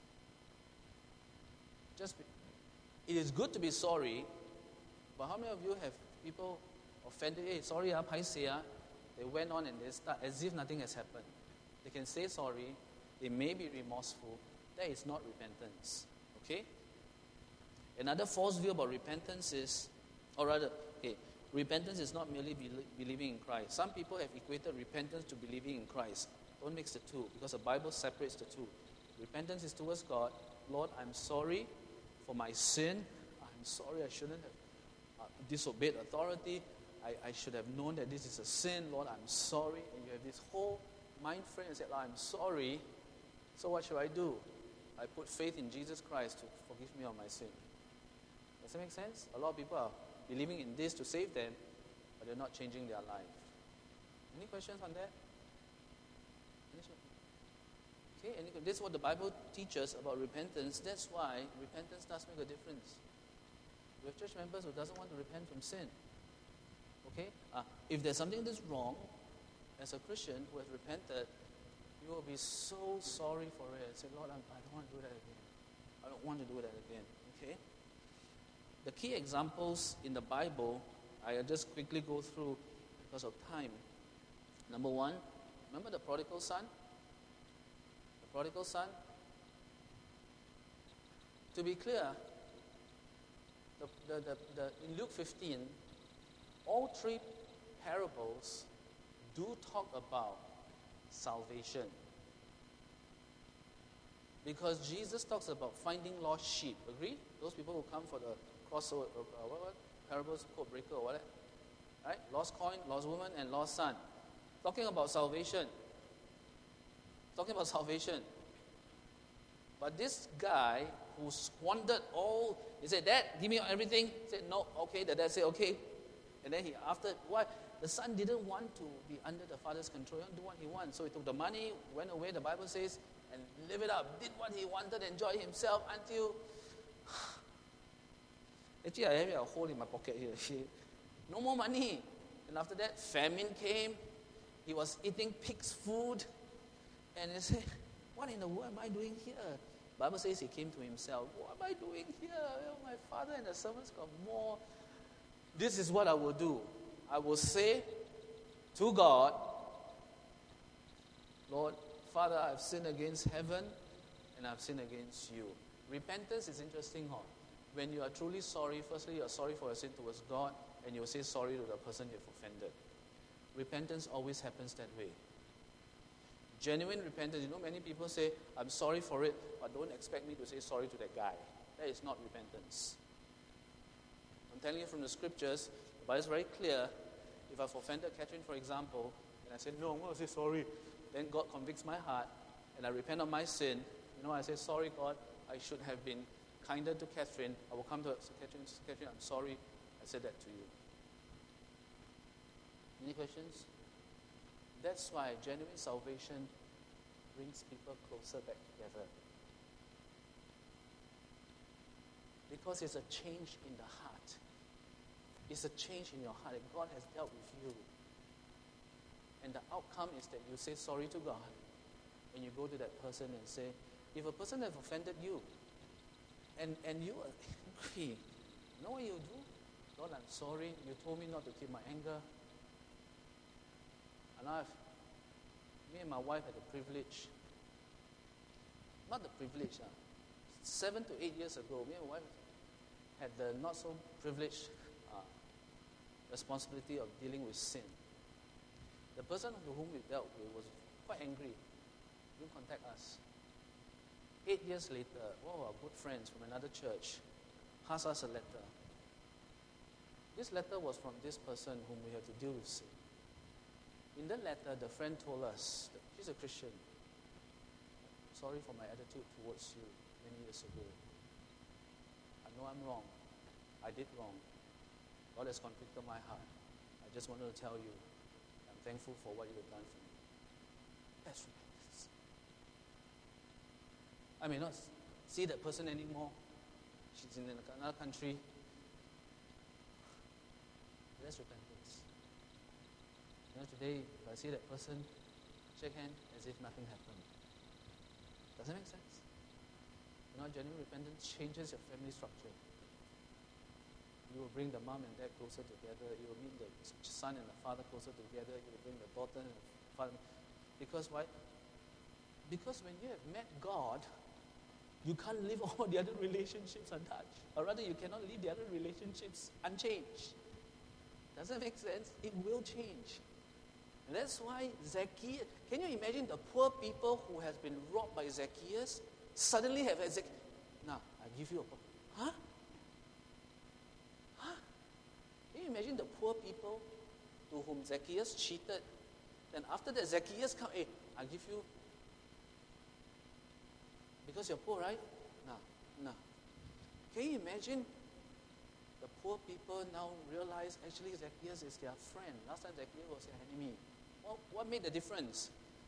Just be, it is good to be sorry, but how many of you have people offended? Hey, sorry, I say it. They went on and they start as if nothing has happened. They can say sorry. They may be remorseful. That is not repentance. Okay? Another false view about repentance is, or rather, okay, repentance is not merely be- believing in Christ. Some people have equated repentance to believing in Christ. Don't mix the two, because the Bible separates the two. Repentance is towards God. Lord, I'm sorry for my sin. I'm sorry I shouldn't have uh, disobeyed authority. I, I should have known that this is a sin. Lord, I'm sorry. And you have this whole mind frame and say, Lord, I'm sorry. So what should I do? I put faith in Jesus Christ to forgive me of my sin. Does that make sense? A lot of people are believing in this to save them, but they're not changing their life. Any questions on that? Okay, and this is what the Bible teaches about repentance. That's why repentance does make a difference. We have church members who doesn't want to repent from sin. Okay? Uh, if there's something that's wrong, as a Christian who has repented, you will be so sorry for it. Say, Lord, I'm, I don't want to do that again. I don't want to do that again. Okay? The key examples in the Bible, I'll just quickly go through because of time. Number one, remember the prodigal son? The prodigal son? To be clear, the, the, the, the, in Luke fifteen, all three parables do talk about salvation. Because Jesus talks about finding lost sheep. Agree? Those people who come for the crossover, uh, what, what? Parables, code breaker or what? Right? Lost coin, lost woman, and lost son. Talking about salvation. Talking about salvation. But this guy who squandered all, he said, Dad, give me everything. He said, no, okay. The dad said, okay. And then he, after, why? The son didn't want to be under the father's control. He wanted to do what he wants. So he took the money, went away, the Bible says, and lived it up. Did what he wanted, enjoyed himself until... Actually, I have a hole in my pocket here. No more money. And after that, famine came. He was eating pig's food. And he said, what in the world am I doing here? The Bible says he came to himself. What am I doing here? Oh, my father and the servants got more. This is what I will do. I will say to God, Lord, Father, I've sinned against heaven and I've sinned against you. Repentance is interesting, huh? When you are truly sorry, firstly, you are sorry for your sin towards God, and you will say sorry to the person you've offended. Repentance always happens that way. Genuine repentance. You know, many people say, I'm sorry for it, but don't expect me to say sorry to that guy. That is not repentance. I'm telling you from the scriptures, the Bible is very clear. If I've offended Catherine, for example, and I say, no, I'm going to say sorry, then God convicts my heart, and I repent of my sin. You know, I say, sorry, God, I should have been kinder to Catherine. I will come to her, say, Catherine, Catherine, I'm sorry I said that to you. Any questions? That's why genuine salvation brings people closer back together. Because it's a change in the heart. It's a change in your heart that God has dealt with you. And the outcome is that you say sorry to God. And you go to that person and say, if a person has offended you, and, and you are angry, you know what you do? Lord, I'm sorry. You told me not to keep my anger. And I've, me and my wife had the privilege, not the privilege, uh, seven to eight years ago, me and my wife had the not so privileged uh, responsibility of dealing with sin. The person to whom we dealt with was quite angry. He didn't contact us. Eight years later, one of our good friends from another church passed us a letter. This letter was from this person whom we had to deal with sin. In the letter, the friend told us, that she's a Christian, sorry for my attitude towards you many years ago. I know I'm wrong. I did wrong. God has convicted my heart. I just wanted to tell you, I'm thankful for what you have done for me. That's repentance. I may not see that person anymore. She's in another country. That's repentance. You know, today, if I see that person, shake hands as if nothing happened. Does that make sense? You know, genuine repentance changes your family structure. You will bring the mom and dad closer together. You will bring the son and the father closer together. You will bring the daughter and the father. Because why? Because when you have met God, you can't leave all the other relationships untouched. Or rather, you cannot leave the other relationships unchanged. Does that make sense? It will change. And that's why Zacchaeus, can you imagine the poor people who has been robbed by Zacchaeus suddenly have Zacchaeus? Now, I give you a, huh? Huh? Can you imagine the poor people to whom Zacchaeus cheated? Then after that, Zacchaeus come, hey, I give you, because you're poor, right? No, no. Can you imagine the poor people now realize actually Zacchaeus is their friend. Last time Zacchaeus was their enemy. Well, what made the difference?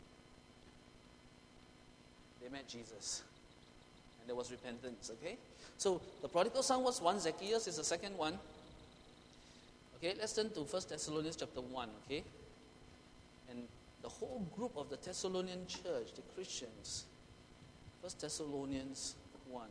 They met Jesus. And there was repentance, okay? So the prodigal son was one, Zacchaeus is the second one. Okay, let's turn to First Thessalonians chapter one, okay? And the whole group of the Thessalonian church, the Christians, First Thessalonians one.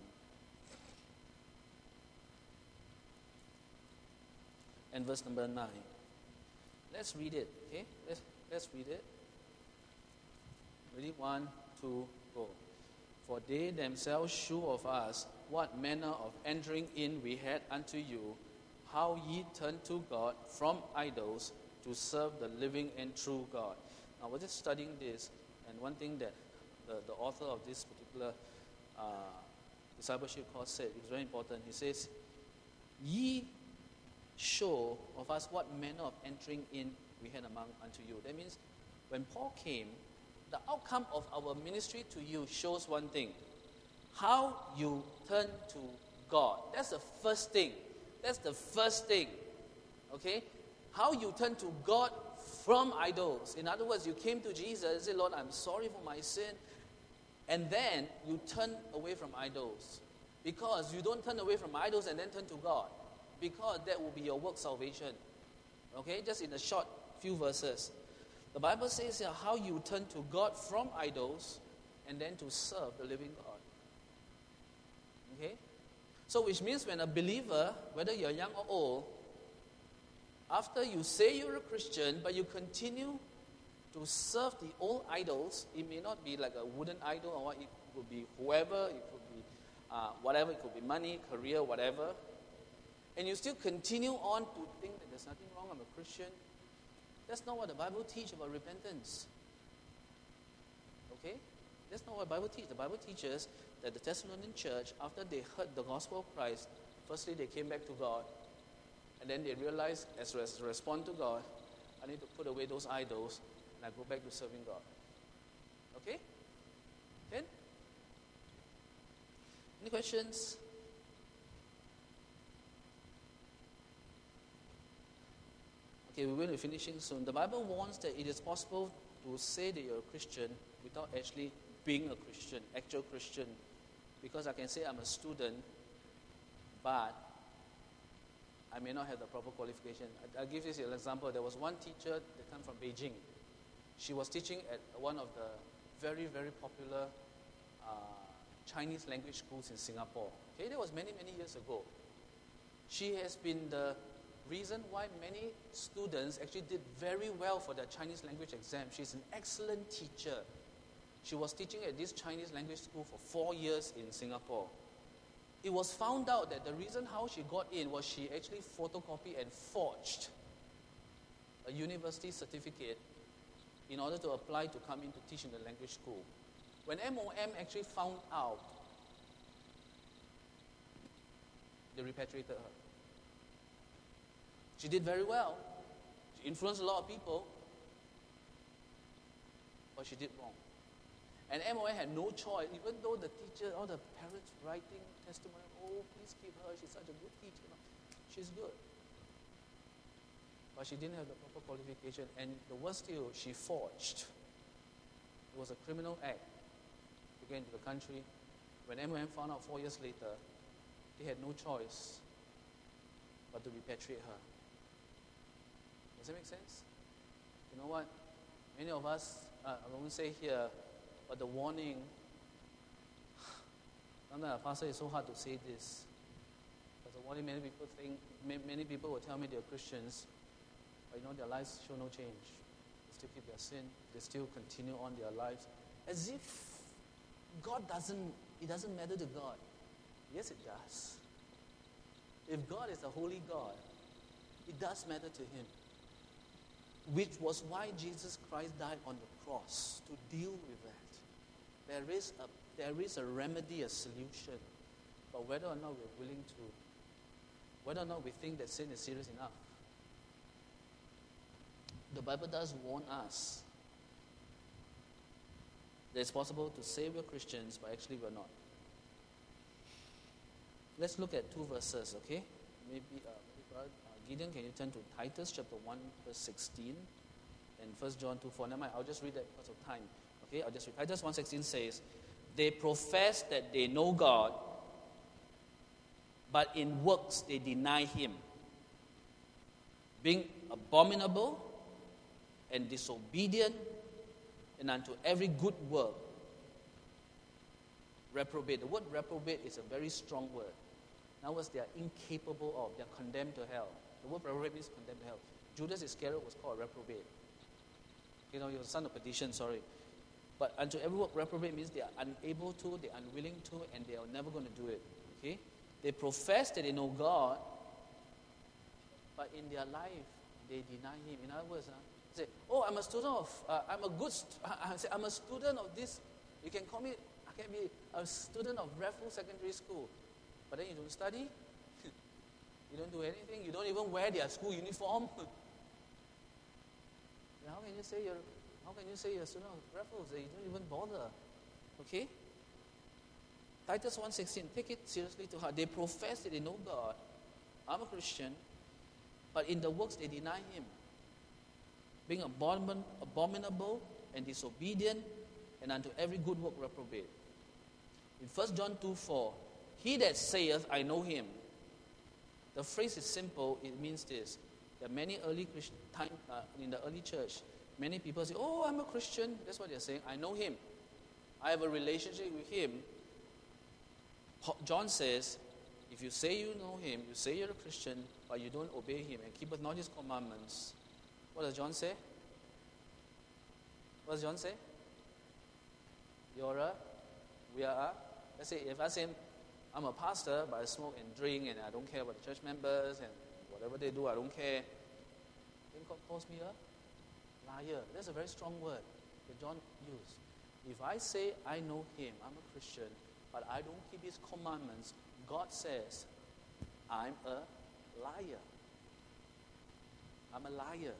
And verse number nine. Let's read it, okay? Let's, let's read it. Ready? One, two, go. For they themselves shew of us what manner of entering in we had unto you, how ye turned to God from idols to serve the living and true God. Now, we're just studying this. And one thing that the, the author of this particular uh, discipleship course said is very important. He says, ye show of us what manner of entering in we had among unto you. That means when Paul came, the outcome of our ministry to you shows one thing. How you turn to God. That's the first thing. That's the first thing. Okay? How you turn to God from idols. In other words, you came to Jesus and said, Lord, I'm sorry for my sin. And then you turn away from idols. Because you don't turn away from idols and then turn to God. Because that will be your work salvation. Okay? Just in a short few verses. The Bible says here how you turn to God from idols and then to serve the living God. Okay? So which means when a believer, whether you're young or old, after you say you're a Christian, but you continue to serve the old idols, it may not be like a wooden idol or what, it could be whoever, it could be uh, whatever, it could be money, career, whatever, and you still continue on to think that there's nothing wrong, I'm a Christian, that's not what the Bible teaches about repentance. Okay? That's not what the Bible teaches. The Bible teaches that the Thessalonian church, after they heard the gospel of Christ, firstly they came back to God, and then they realized, as a response to God, I need to put away those idols, and I go back to serving God. Okay? Then? Any questions? Okay, we're going to be finishing soon. The Bible warns that it is possible to say that you're a Christian without actually being a Christian, actual Christian. Because I can say I'm a student, but I may not have the proper qualification. I'll give you an example. There was one teacher that came from Beijing. She was teaching at one of the very, very popular uh, Chinese language schools in Singapore. Okay, that was many, many years ago. She has been the reason why many students actually did very well for their Chinese language exam. She's an excellent teacher. She was teaching at this Chinese language school for four years in Singapore. It was found out that the reason how she got in was she actually photocopied and forged a university certificate in order to apply to come in to teach in the language school. When M O M actually found out, they repatriated her. She did very well. She influenced a lot of people, but she did wrong. And M O M had no choice, even though the teacher, all the parents writing testimony, oh, please keep her, she's such a good teacher. She's good. But she didn't have the proper qualification. And the worst still, she forged. It was a criminal act to get into the country. When M O M found out four years later, they had no choice but to repatriate her. Does that make sense? You know what? Many of us, uh, I won't say here, but the warning, sometimes, Pastor, it's so hard to say this. But the warning, many people think, many people will tell me they're Christians, but you know, their lives show no change. They still keep their sin. They still continue on their lives. As if God doesn't, it doesn't matter to God. Yes, it does. If God is a holy God, it does matter to Him. Which was why Jesus Christ died on the cross, to deal with that. There is a there is a remedy, a solution. But whether or not we're willing to, whether or not we think that sin is serious enough. The Bible does warn us that it's possible to say we're Christians, but actually we're not. Let's look at two verses, okay? Maybe, uh, uh, Gideon, can you turn to Titus chapter one, verse sixteen, and First John two, four. Never mind, I'll just read that because of time. Okay, I'll just read. Titus one sixteen says, they profess that they know God, but in works they deny Him, being abominable and disobedient, and unto every good work reprobate. The word reprobate is a very strong word. In other words, they are incapable of, they are condemned to hell. The word reprobate means condemned to hell. Judas Iscariot was called a reprobate. You know, he was a son of perdition, sorry. But unto every work reprobate means they are unable to, they are unwilling to, and they are never going to do it. Okay? They profess that they know God, but in their life, they deny Him. In other words, uh, Say, oh, I'm a student of, uh, I'm a good, st- I say, I'm a student of this. You can call me, I can be a student of Raffles Secondary School. But then you don't study. You don't do anything. You don't even wear their school uniform. How can you say you're, how can you say you're a student of Raffles? You don't even bother. Okay? Titus one sixteen, take it seriously to heart. They profess that they know God. I'm a Christian. But in the works they deny Him. Being abomin- abominable and disobedient, and unto every good work reprobate. In First John two four, he that saith, I know Him. The phrase is simple. It means this. There are many early Christian time uh, in the early church. Many people say, oh, I'm a Christian. That's what they're saying. I know Him. I have a relationship with Him. John says, if you say you know Him, you say you're a Christian, but you don't obey Him and keepeth not His commandments, what does John say? What does John say? You're a, we are a, let's say, if I say, I'm a pastor, but I smoke and drink, and I don't care about the church members, and whatever they do, I don't care, then God calls me a liar. That's a very strong word that John used. If I say I know Him, I'm a Christian, but I don't keep His commandments, God says, I'm a liar. I'm a liar.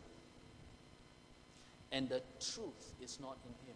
And the truth is not in Him.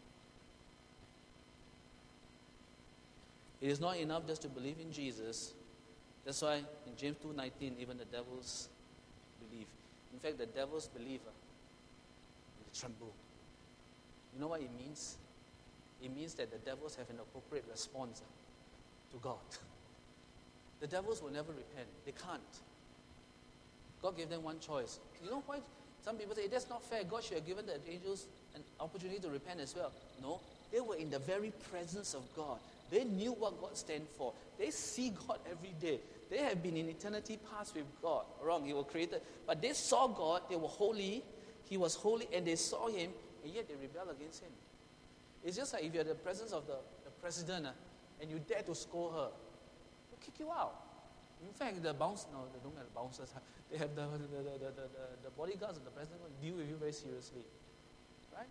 It is not enough just to believe in Jesus. That's why in James two nineteen, even the devils believe. In fact, the devils believe. Uh, they tremble. You know what it means? It means that the devils have an appropriate response uh, to God. The devils will never repent. They can't. God gave them one choice. You know why some people say, that's not fair. God should have given the angels an opportunity to repent as well. No. They were in the very presence of God. They knew what God stands for. They see God every day. They have been in eternity past with God. Wrong, He was created. But they saw God. They were holy. He was holy. And they saw Him. And yet they rebel against Him. It's just like if you're in the presence of the, the president uh, and you dare to scold her. They'll kick you out. In fact, the bounce, no, they don't have the bouncers. They have the, the, the, the, the, the bodyguards of the president will deal with you very seriously. Right?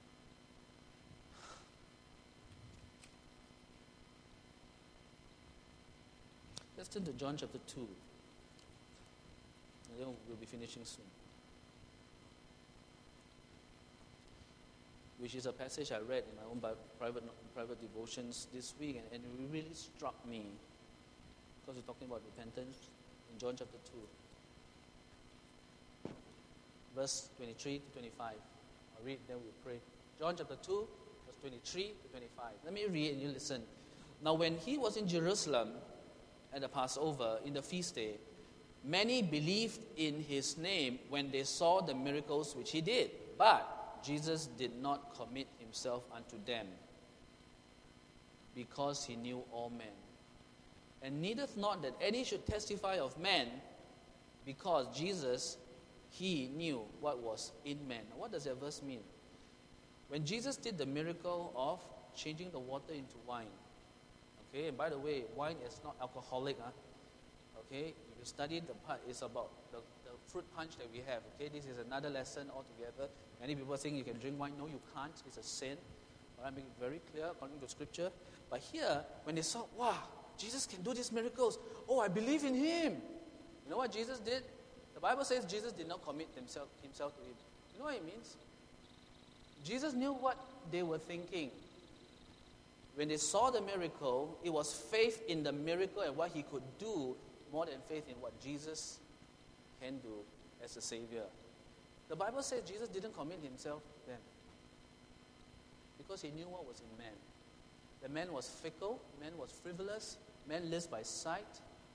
Let's turn to John chapter two. And then we'll be finishing soon. Which is a passage I read in my own Bible, private private devotions this week, and, and it really struck me because we're talking about repentance in John chapter two, verse twenty-three to twenty-five. I'll read, then we'll pray. John chapter two, verse twenty-three to twenty-five. Let me read and you listen. Now, when He was in Jerusalem at the Passover, in the feast day, many believed in His name when they saw the miracles which He did. But Jesus did not commit Himself unto them, because He knew all men. And needeth not that any should testify of men, because Jesus, He knew what was in men. Now, what does that verse mean? When Jesus did the miracle of changing the water into wine, okay, and by the way, wine is not alcoholic, huh? Okay, if you study the part, it's about the, the fruit punch that we have. Okay, this is another lesson altogether. Many people think you can drink wine. No, you can't. It's a sin. But I make it very clear according to Scripture. But here, when they saw, wow, Jesus can do these miracles. Oh, I believe in Him. You know what Jesus did? The Bible says Jesus did not commit himself, himself to Him. You know what it means? Jesus knew what they were thinking. When they saw the miracle, it was faith in the miracle and what He could do more than faith in what Jesus can do as a Savior. The Bible says Jesus didn't commit Himself then because He knew what was in man. The man was fickle, man was frivolous, man lives by sight.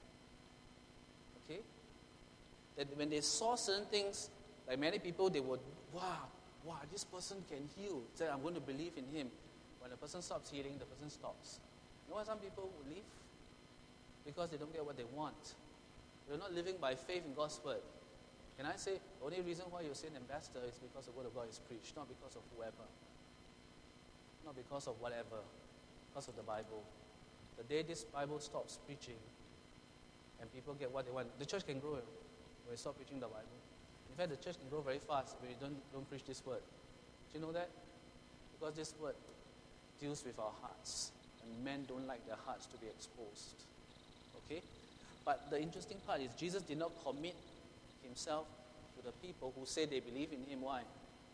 Okay? That when they saw certain things, like many people, they would, wow, wow, this person can heal. So I'm going to believe in him. When the person stops healing, the person stops. You know why some people will leave? Because they don't get what they want. They're not living by faith in God's word. Can I say, the only reason why you're an ambassador is because the word of God is preached, not because of whoever. Not because of whatever. Because of the Bible. The day this Bible stops preaching and people get what they want, the church can grow when we stop preaching the Bible. In fact, the church can grow very fast if we don't, don't preach this word. Do you know that? Because this word deals with our hearts. And men don't like their hearts to be exposed. Okay? But the interesting part is Jesus did not commit himself to the people who say they believe in him. Why?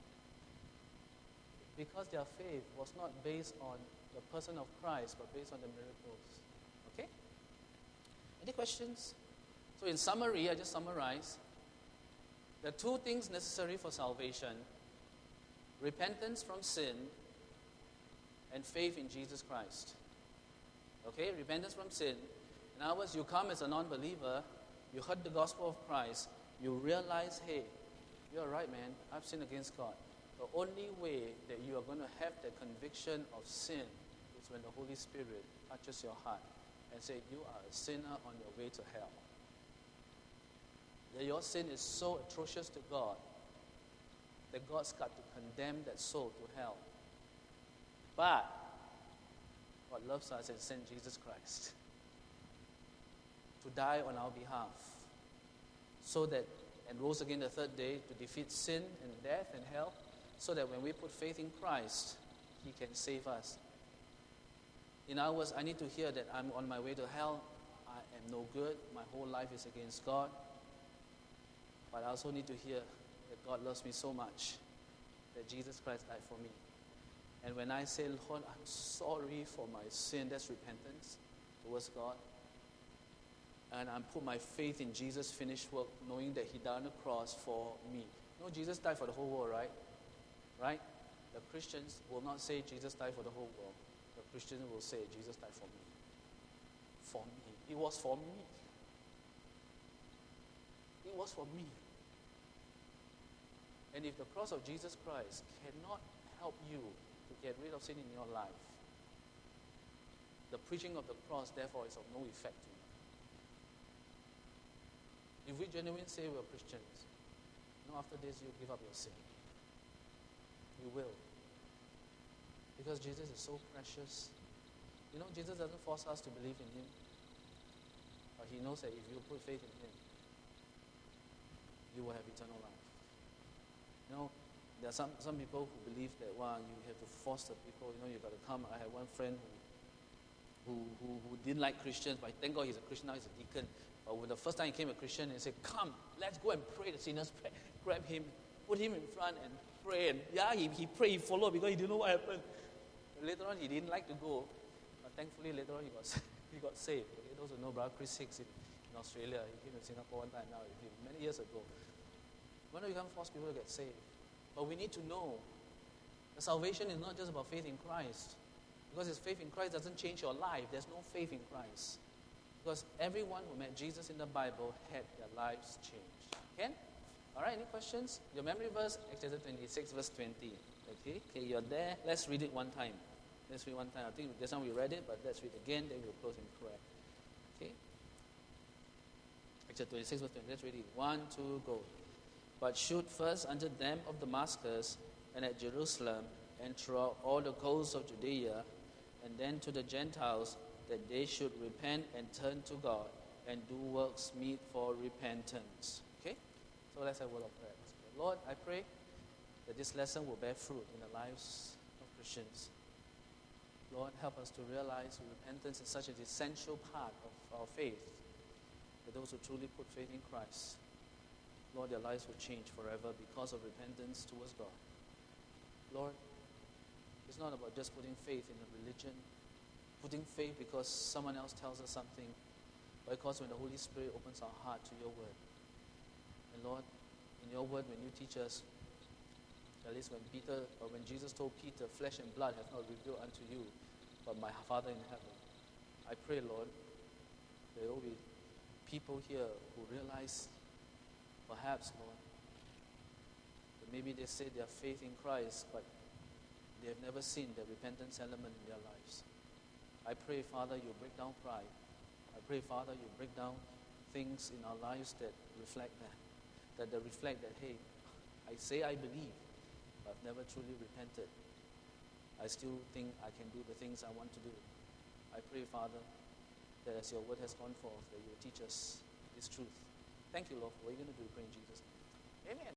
Because their faith was not based on the person of Christ, but based on the miracles. Okay? Any questions? So in summary, I just summarize. The two things necessary for salvation: repentance from sin and faith in Jesus Christ. Okay? Repentance from sin. In other words, you come as a non-believer, you heard the gospel of Christ, you realize, hey, you're right, man, I've sinned against God. The only way that you are going to have the conviction of sin is when the Holy Spirit touches your heart and says, you are a sinner on your way to hell. That your sin is so atrocious to God that God's got to condemn that soul to hell. But God loves us and sent Jesus Christ to die on our behalf, so that, and rose again the third day to defeat sin and death and hell, so that when we put faith in Christ, he can save us. In other words, I need to hear that I'm on my way to hell, I am no good, my whole life is against God. But I also need to hear that God loves me so much that Jesus Christ died for me. And when I say, Lord, I'm sorry for my sin, that's repentance towards God. And I put my faith in Jesus' finished work, knowing that he died on the cross for me. You know, Jesus died for the whole world, right? Right? The Christians will not say Jesus died for the whole world. The Christians will say Jesus died for me. For me. It was for me. It was for me. And if the cross of Jesus Christ cannot help you to get rid of sin in your life, the preaching of the cross, therefore, is of no effect to you. If we genuinely say we're Christians, you know, after this, you give up your sin. You will. Because Jesus is so precious. You know, Jesus doesn't force us to believe in him. But he knows that if you put faith in him, you will have eternal life. You know, there are some, some people who believe that, wow, you have to force the people, you know, you've got to come. I had one friend who, who, who, who didn't like Christians, but thank God he's a Christian, now he's a deacon. But when the first time he came a Christian, he said, come, let's go and pray the sinner's prayer. Grab him, put him in front and pray. And yeah, he, he prayed, he followed because he didn't know what happened. But later on, he didn't like to go. But thankfully, later on, he got, he got saved. Okay? Those who know Brother Chris Hicks in, in Australia, he came to Singapore one time now, many years ago. Why don't you can't force people to get saved? But we need to know that salvation is not just about faith in Christ. Because his faith in Christ doesn't change your life. There's no faith in Christ. Because everyone who met Jesus in the Bible had their lives changed. Okay? All right, any questions? Your memory verse, Exodus twenty-six, verse twenty. Okay, okay, you're there. Let's read it one time. Let's read one time. I think this time we read it, but let's read again, then we'll close in prayer. Okay? Exodus twenty-six, verse twenty. Let's read it. One, two, go. But shoot first unto them of Damascus and at Jerusalem and throughout all the coasts of Judea, and then to the Gentiles, that they should repent and turn to God and do works meet for repentance. Okay? So let's have a word of prayer. Lord, I pray that this lesson will bear fruit in the lives of Christians. Lord, help us to realize repentance is such an essential part of our faith, that those who truly put faith in Christ, Lord, their lives will change forever because of repentance towards God. Lord, it's not about just putting faith in a religion, putting faith because someone else tells us something, but because when the Holy Spirit opens our heart to your word. And Lord, in your word, when you teach us, at least when Peter, or when Jesus told Peter, flesh and blood have not revealed unto you, but my Father in heaven. I pray, Lord, there will be people here who realize, perhaps, Lord, that maybe they say they have faith in Christ, but they have never seen the repentance element in their lives. I pray, Father, you break down pride. I pray, Father, you break down things in our lives that reflect that. That they reflect that, hey, I say I believe, but I've never truly repented. I still think I can do the things I want to do. I pray, Father, that as your word has gone forth, that you will teach us this truth. Thank you, Lord, for what you're going to do. Pray in Jesus' name. Amen.